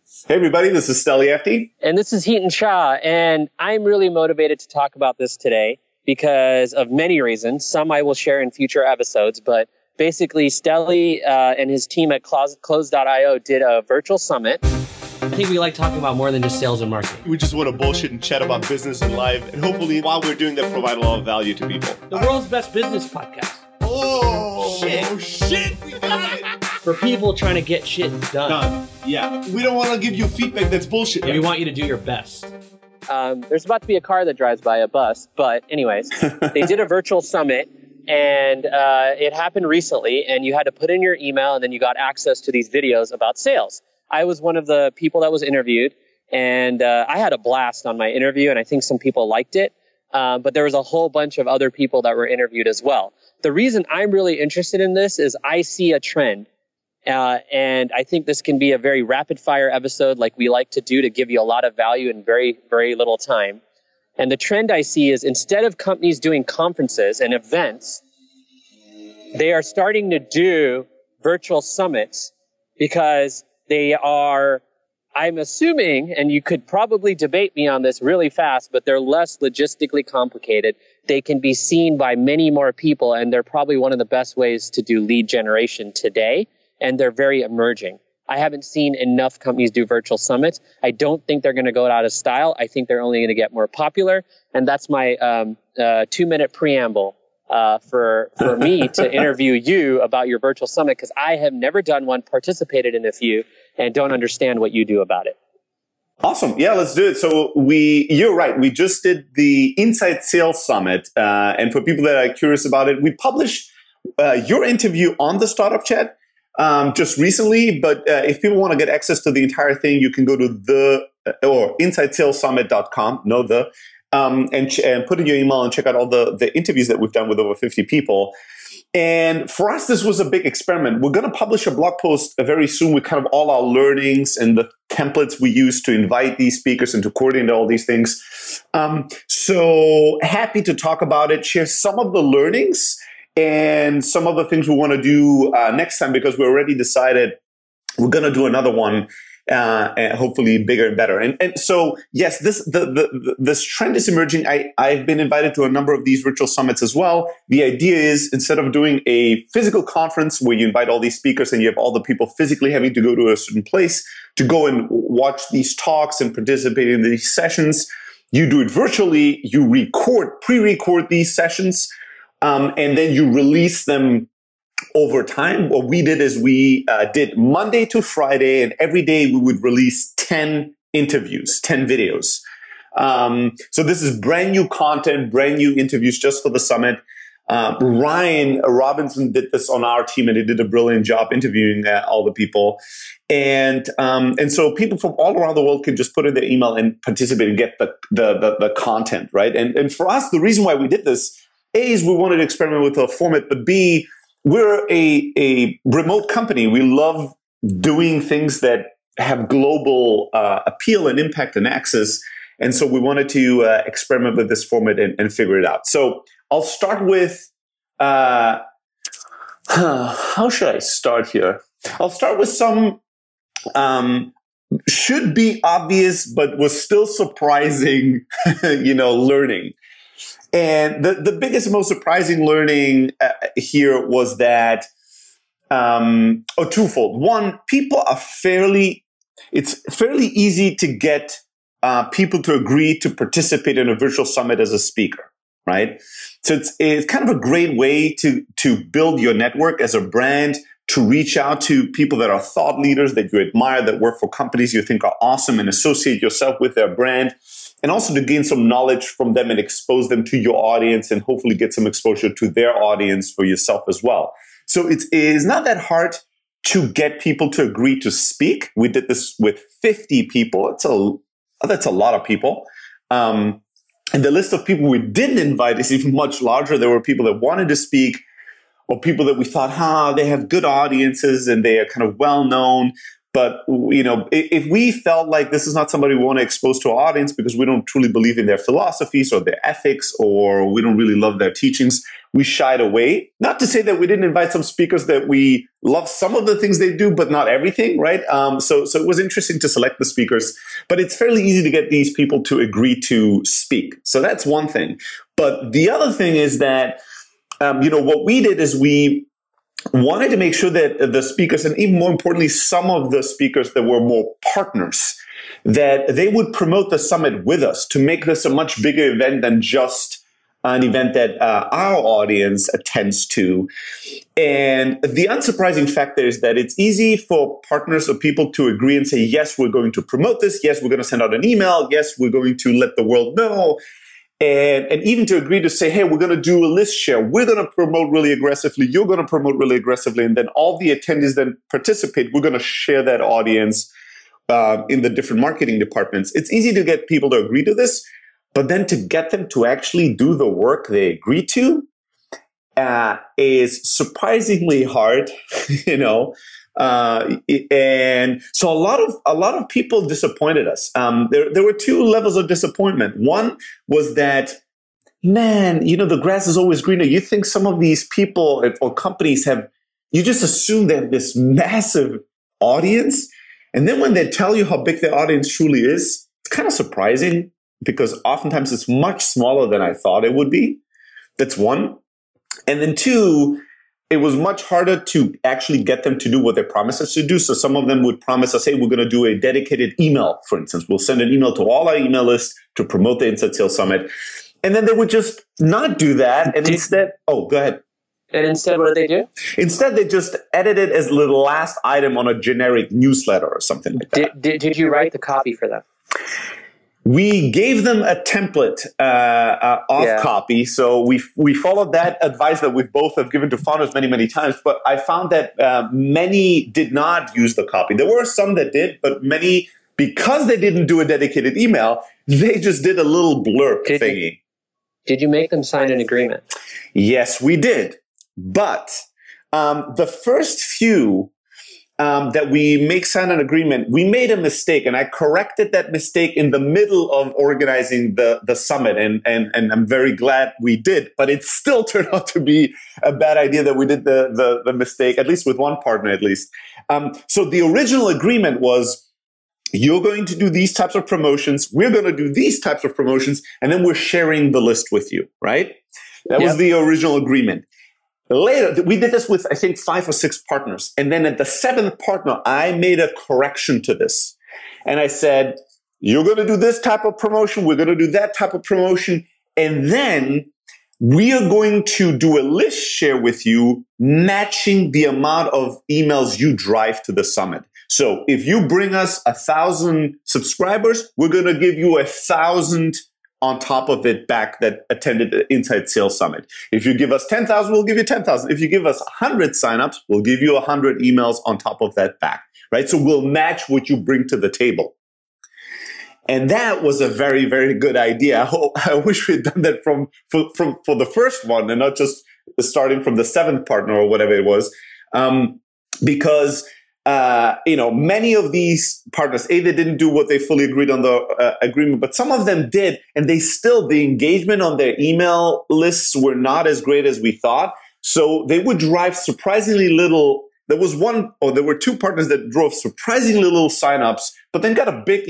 Hey everybody, this is Steli Efti. And this is Heaton Shah, and I'm really motivated to talk about this today because of many reasons. Some I will share in future episodes, but basically Steli and his team at Close.io did a virtual summit. I think we like talking about more than just sales and marketing. We just want to bullshit and chat about business and life, and hopefully while we're doing that, provide a lot of value to people. The world's best business podcast. Oh, shit, we got it. For people trying to get shit done. Yeah. We don't want to give you feedback that's bullshit. We want you to do your best. There's about to be a car that drives by a bus, but anyways, they did a virtual summit, and it happened recently, and you had to put in your email, and then you got access to these videos about sales. I was one of the people that was interviewed, and I had a blast on my interview, and I think some people liked it, but there was a whole bunch of other people that were interviewed as well. The reason I'm really interested in this is I see a trend. And I think this can be a very rapid fire episode like we like to do to give you a lot of value in very, very little time. And the trend I see is instead of companies doing conferences and events, they are starting to do virtual summits because they are, I'm assuming, and you could probably debate me on this really fast, but they're less logistically complicated. They can be seen by many more people, and they're probably one of the best ways to do lead generation today. And they're very emerging. I haven't seen enough companies do virtual summits. I don't think they're going to go out of style. I think they're only going to get more popular. And that's my 2-minute preamble for me to interview you about your virtual summit, because I have never done one, participated in a few, and don't understand what you do about it. Awesome. Yeah, let's do it. So you're right. We just did the Inside Sales Summit. And for people that are curious about it, we published your interview on the Startup Chat just recently, but if people want to get access to the entire thing, you can go to InsideSalesSummit.com, and put in your email and check out all the interviews that we've done with over 50 people. And for us, this was a big experiment. We're going to publish a blog post very soon with kind of all our learnings and the templates we use to invite these speakers and to coordinate all these things. So happy to talk about it, share some of the learnings and some of the things we want to do next time, because we already decided we're going to do another one, and hopefully bigger and better. And so, yes, this trend is emerging. I've been invited to a number of these virtual summits as well. The idea is, instead of doing a physical conference where you invite all these speakers and you have all the people physically having to go to a certain place to go and watch these talks and participate in these sessions, you do it virtually. You pre-record these sessions. And then you release them over time. What we did is we did Monday to Friday, and every day we would release 10 interviews, 10 videos. So this is brand new content, brand new interviews just for the summit. Ryan Robinson did this on our team, and he did a brilliant job interviewing all the people. And so people from all around the world could just put in their email and participate and get the content, right? And for us, the reason why we did this, A, is we wanted to experiment with a format, but B, we're a remote company. We love doing things that have global appeal and impact and access. And so we wanted to experiment with this format and figure it out. So I'll start with, how should I start here? I'll start with some should be obvious, but was still surprising, learning. And the biggest, most surprising learning here was that, twofold. One, people are it's fairly easy to get people to agree to participate in a virtual summit as a speaker, right? So it's kind of a great way to build your network as a brand, to reach out to people that are thought leaders that you admire, that work for companies you think are awesome, and associate yourself with their brand. And also to gain some knowledge from them and expose them to your audience, and hopefully get some exposure to their audience for yourself as well. So it is not that hard to get people to agree to speak. We did this with 50 people. That's a lot of people. And the list of people we didn't invite is even much larger. There were people that wanted to speak, or people that we thought, they have good audiences and they are kind of well known, But, if we felt like this is not somebody we want to expose to our audience because we don't truly believe in their philosophies or their ethics, or we don't really love their teachings, we shied away. Not to say that we didn't invite some speakers that we love some of the things they do, but not everything, right? So it was interesting to select the speakers, but it's fairly easy to get these people to agree to speak. So that's one thing. But the other thing is that, what we did is we wanted to make sure that the speakers, and even more importantly, some of the speakers that were more partners, that they would promote the summit with us to make this a much bigger event than just an event that our audience attends to. And the unsurprising factor is that it's easy for partners or people to agree and say, yes, we're going to promote this. Yes, we're going to send out an email. Yes, we're going to let the world know. And even to agree to say, hey, we're going to do a list share. We're going to promote really aggressively. You're going to promote really aggressively. And then all the attendees then participate. We're going to share that audience in the different marketing departments. It's easy to get people to agree to this, but then to get them to actually do the work they agree to is surprisingly hard, and so a lot of people disappointed us. There were two levels of disappointment. One was that, man, the grass is always greener. You think some of these people or companies you just assume they have this massive audience. And then when they tell you how big their audience truly is, it's kind of surprising because oftentimes it's much smaller than I thought it would be. That's one. And then two, it was much harder to actually get them to do what they promised us to do. So some of them would promise us, hey, we're going to do a dedicated email, for instance. We'll send an email to all our email lists to promote the Inside Sales Summit. And then they would just not do that. And instead, go ahead. And instead, what did they do? Instead, they just edit it as the last item on a generic newsletter or something like that. Did you write the copy for them? We gave them a template copy. So we followed that advice that we both have given to founders many, many times. But I found that many did not use the copy. There were some that did, but many, because they didn't do a dedicated email, they just did a little blurb thingy. Did you make them sign an agreement? Yes, we did. But the first few that we sign an agreement, we made a mistake, and I corrected that mistake in the middle of organizing the summit, and I'm very glad we did. But it still turned out to be a bad idea that we did the mistake, at least with one partner, at least. So the original agreement was, you're going to do these types of promotions, we're going to do these types of promotions, and then we're sharing the list with you, right? That was the original agreement. Later, we did this with, I think, 5 or 6 partners. And then at the 7th partner, I made a correction to this. And I said, you're going to do this type of promotion. We're going to do that type of promotion. And then we are going to do a list share with you, matching the amount of emails you drive to the summit. So if you bring us 1,000 subscribers, we're going to give you 1,000 on top of it back that attended the Inside Sales Summit. If you give us 10,000, we'll give you 10,000. If you give us 100 signups, we'll give you 100 emails on top of that back, right? So we'll match what you bring to the table. And that was a very, very good idea. I wish we'd done that for the first one and not just starting from the 7th partner or whatever it was, because many of these partners, they didn't do what they fully agreed on the agreement, but some of them did, and the engagement on their email lists were not as great as we thought. So they would drive surprisingly little. There were 2 partners that drove surprisingly little signups, but then got a big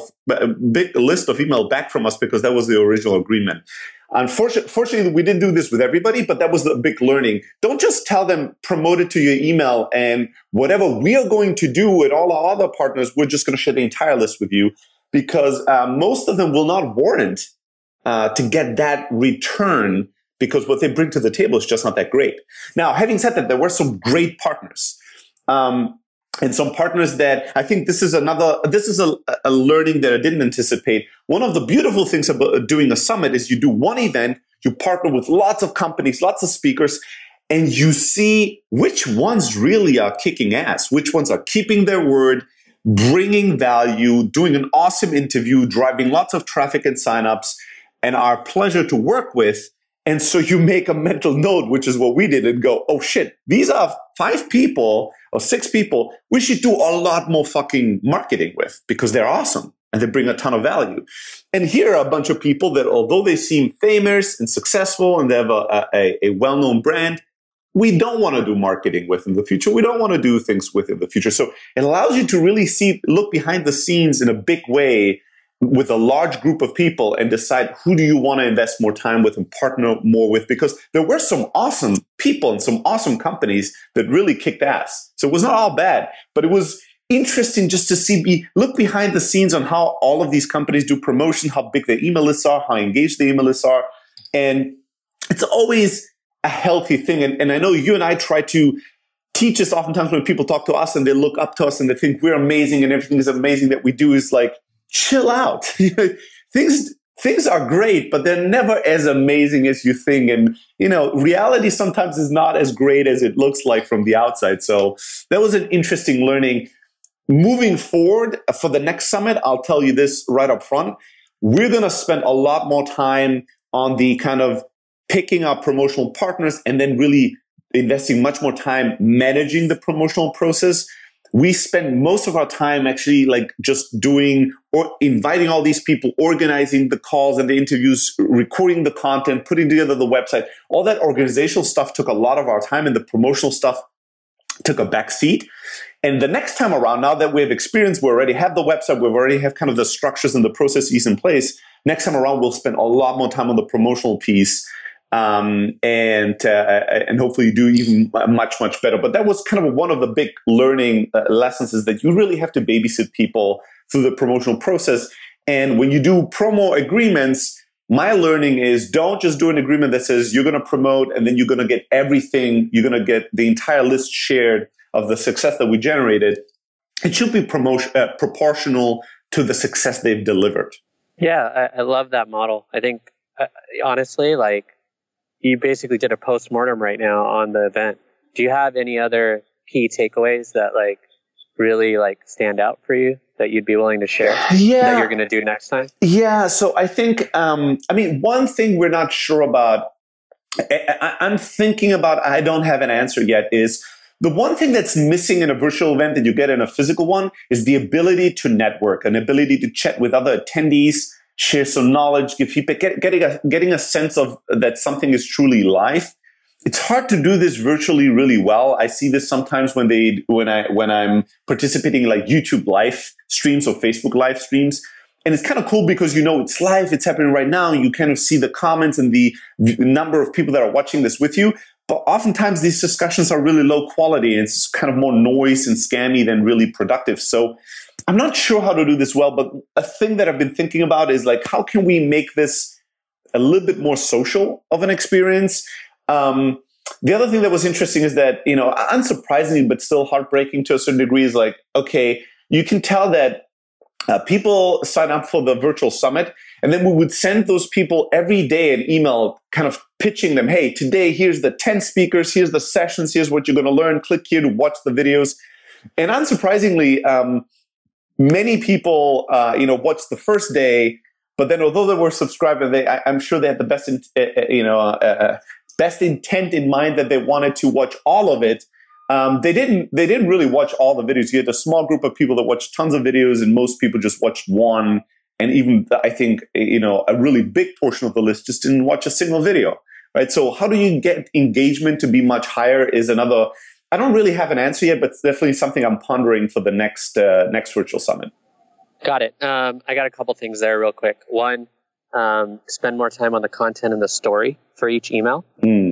list of email back from us because that was the original agreement. Unfortunately, we didn't do this with everybody, but that was the big learning. Don't just tell them, promote it to your email, and whatever we are going to do with all our other partners, we're just going to share the entire list with you, because most of them will not warrant to get that return, because what they bring to the table is just not that great. Now, having said that, there were some great partners. And some partners that I think this is a learning that I didn't anticipate. One of the beautiful things about doing a summit is you do one event, you partner with lots of companies, lots of speakers, and you see which ones really are kicking ass, which ones are keeping their word, bringing value, doing an awesome interview, driving lots of traffic and signups, and are a pleasure to work with. And so you make a mental note, which is what we did, and go, oh shit, these are 5 people or 6 people, we should do a lot more fucking marketing with because they're awesome and they bring a ton of value. And here are a bunch of people that, although they seem famous and successful and they have a well-known brand, we don't want to do marketing with in the future. We don't want to do things with in the future. So it allows you to really look behind the scenes in a big way with a large group of people and decide who do you want to invest more time with and partner more with, because there were some awesome people and some awesome companies that really kicked ass. So it was not all bad, but it was interesting just to look behind the scenes on how all of these companies do promotion, how big their email lists are, how engaged the email lists are. And it's always a healthy thing. And I know you and I try to teach us oftentimes when people talk to us and they look up to us and they think we're amazing and everything is amazing that we do, is like, chill out. Things are great, but they're never as amazing as you think. And, reality sometimes is not as great as it looks like from the outside. So that was an interesting learning. Moving forward for the next summit, I'll tell you this right up front. We're going to spend a lot more time on the kind of picking our promotional partners and then really investing much more time managing the promotional process. We spend most of our time actually like just doing or inviting all these people, organizing the calls and the interviews, recording the content, putting together the website. All that organizational stuff took a lot of our time, and the promotional stuff took a back seat. And the next time around, now that we have experience, we already have the website, we already have kind of the structures and the processes in place. Next time around, we'll spend a lot more time on the promotional piece. And hopefully do even much better. But that was kind of one of the big learning lessons, is that you really have to babysit people through the promotional process. And when you do promo agreements, my learning is don't just do an agreement that says you're going to promote and then you're going to get everything, you're going to get the entire list shared of the success that we generated. It should be proportional to the success they've delivered. Yeah, I love that model. I think honestly, like, you basically did a post-mortem right now on the event. Do you have any other key takeaways that like really like stand out for you that you'd be willing to share that you're going to do next time? Yeah. So I think, one thing we're not sure about, I'm thinking about, I don't have an answer yet, is the one thing that's missing in a virtual event that you get in a physical one is the ability to network, an ability to chat with other attendees, share some knowledge, give feedback, getting a sense of that something is truly live. It's hard to do this virtually really well. I see this sometimes when I'm participating in like YouTube live streams or Facebook live streams. And it's kind of cool because, it's live, it's happening right now. You kind of see the comments and the number of people that are watching this with you. But oftentimes these discussions are really low quality, and it's kind of more noise and scammy than really productive. So I'm not sure how to do this well, but a thing that I've been thinking about is like, how can we make this a little bit more social of an experience? The other thing that was interesting is that, unsurprisingly, but still heartbreaking to a certain degree, is like, okay, you can tell that people sign up for the virtual summit, and then we would send those people every day an email kind of pitching them, hey, today, here's the 10 speakers, here's the sessions, here's what you're going to learn, click here to watch the videos. And unsurprisingly, many people, watched the first day, but then although they were subscribed, I'm sure they had the best intent in mind that they wanted to watch all of it. They didn't really watch all the videos. You had a small group of people that watched tons of videos, and most people just watched one. And even I think, a really big portion of the list just didn't watch a single video, right? So how do you get engagement to be much higher is another. I don't really have an answer yet, but it's definitely something I'm pondering for the next virtual summit. Got it. I got a couple things there real quick. One, spend more time on the content and the story for each email.